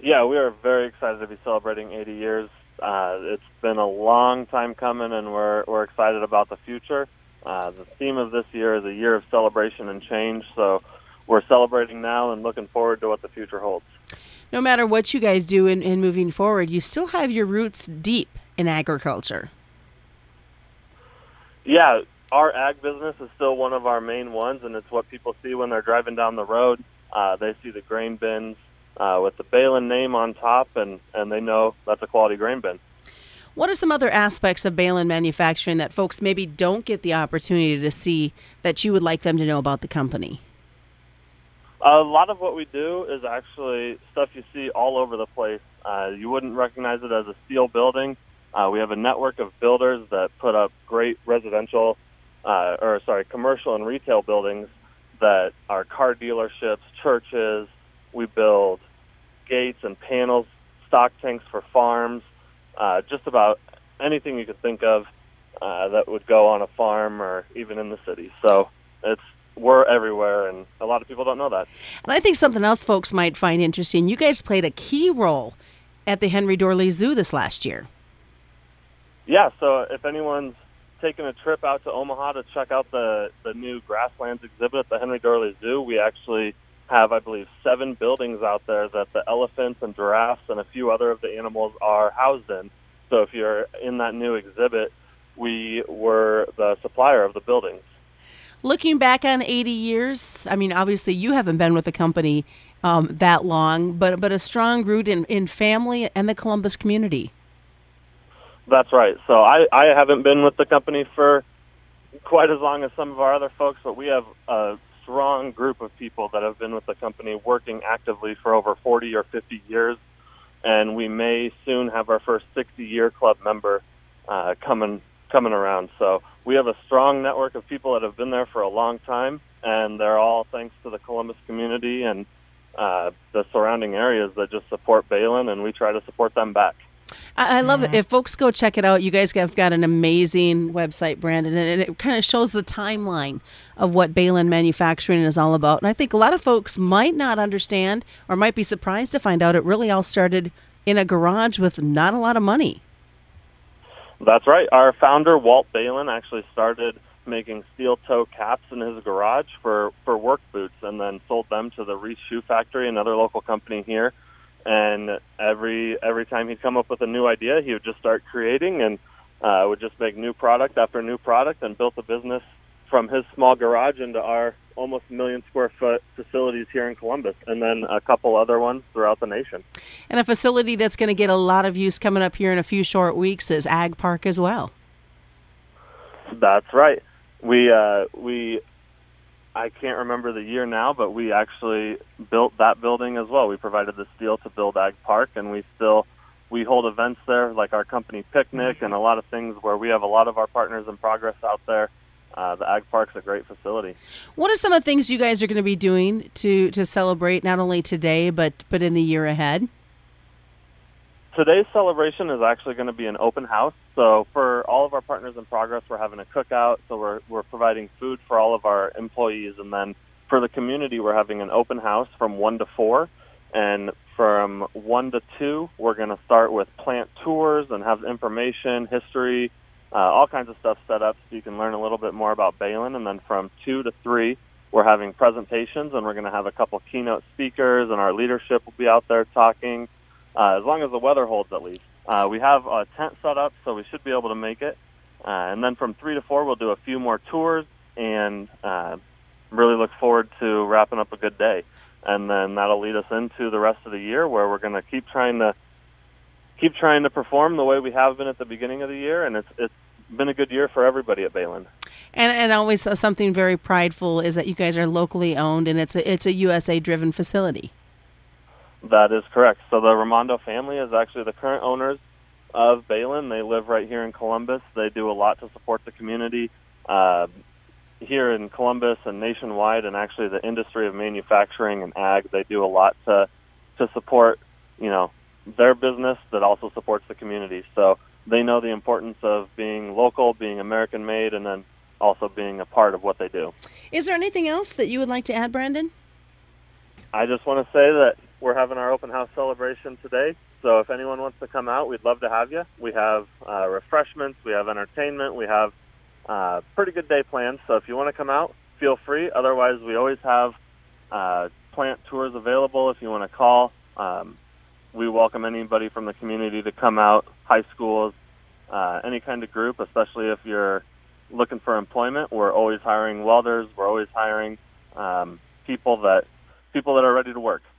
Yeah, we are very excited to be celebrating 80 years. It's been a long time coming, and we're excited about the future. The theme of this year is a year of celebration and change, so we're celebrating now and looking forward to what the future holds. No matter what you guys do in moving forward, you still have your roots deep in agriculture. Yeah, our ag business is still one of our main ones, and it's what people see when they're driving down the road. They see the grain bins with the Balin name on top, and they know that's a quality grain bin. What are some other aspects of Balin manufacturing that folks maybe don't get the opportunity to see that you would like them to know about the company? A lot of what we do is actually stuff you see all over the place. You wouldn't recognize it as a steel building. We have a network of builders that put up great commercial and retail buildings that are car dealerships, churches. We build gates and panels, stock tanks for farms, just about anything you could think of that would go on a farm or even in the city. So we're everywhere, and a lot of people don't know that. And I think something else folks might find interesting, you guys played a key role at the Henry Dorley Zoo this last year. Yeah, so if anyone's taking a trip out to Omaha to check out the new grasslands exhibit at the Henry Dorley Zoo, we actually have, I believe, 7 buildings out there that the elephants and giraffes and a few other of the animals are housed in. So if you're in that new exhibit, we were the supplier of the buildings. Looking back on 80 years, I mean, obviously you haven't been with the company that long, but a strong root in family and the Columbus community. That's right. So I haven't been with the company for quite as long as some of our other folks, but we have a strong group of people that have been with the company working actively for over 40 or 50 years, and we may soon have our first 60-year club member coming around. So we have a strong network of people that have been there for a long time, and they're all thanks to the Columbus community and the surrounding areas that just support Balin, and we try to support them back. I love it. If folks go check it out, you guys have got an amazing website, Brandon, and it kind of shows the timeline of what Balin Manufacturing is all about. And I think a lot of folks might not understand or might be surprised to find out it really all started in a garage with not a lot of money. That's right. Our founder, Walt Balin, actually started making steel toe caps in his garage for work boots, and then sold them to the Reese Shoe Factory, another local company here. And every time he'd come up with a new idea, he would just start creating and would just make new product after new product, and built a business from his small garage into our almost 1 million square foot facilities here in Columbus, and then a couple other ones throughout the nation. And a facility that's going to get a lot of use coming up here in a few short weeks is Ag Park as well. That's right. I can't remember the year now, but we actually built that building as well. We provided the steel to build Ag Park, and we hold events there, like our company picnic and a lot of things where we have a lot of our partners in progress out there. The Ag Park's a great facility. What are some of the things you guys are going to be doing to celebrate not only today but in the year ahead? Today's celebration is actually going to be an open house. So for all of our partners in progress, we're having a cookout. So we're providing food for all of our employees. And then for the community, we're having an open house from 1 to 4. And from 1 to 2, we're going to start with plant tours and have information, history, all kinds of stuff set up so you can learn a little bit more about Balin. And then from 2 to 3, we're having presentations, and we're going to have a couple keynote speakers, and our leadership will be out there talking. As long as the weather holds, at least. We have a tent set up, so we should be able to make it. And then from 3 to 4, we'll do a few more tours, and really look forward to wrapping up a good day. And then that'll lead us into the rest of the year, where we're going to keep trying to perform the way we have been at the beginning of the year, and it's been a good year for everybody at Balin. And always something very prideful is that you guys are locally owned, and it's a USA-driven facility. That is correct. So the Raimondo family is actually the current owners of Balin. They live right here in Columbus. They do a lot to support the community here in Columbus and nationwide, and actually the industry of manufacturing and ag. They do a lot to support, their business that also supports the community. So they know the importance of being local, being American-made, and then also being a part of what they do. Is there anything else that you would like to add, Brandon? I just want to say that we're having our open house celebration today. So if anyone wants to come out, we'd love to have you. We have refreshments, we have entertainment, we have pretty good day planned. So if you want to come out, feel free. Otherwise, we always have plant tours available if you want to call. We welcome anybody from the community to come out, high schools, any kind of group, especially if you're looking for employment. We're always hiring welders. We're always hiring people that are ready to work.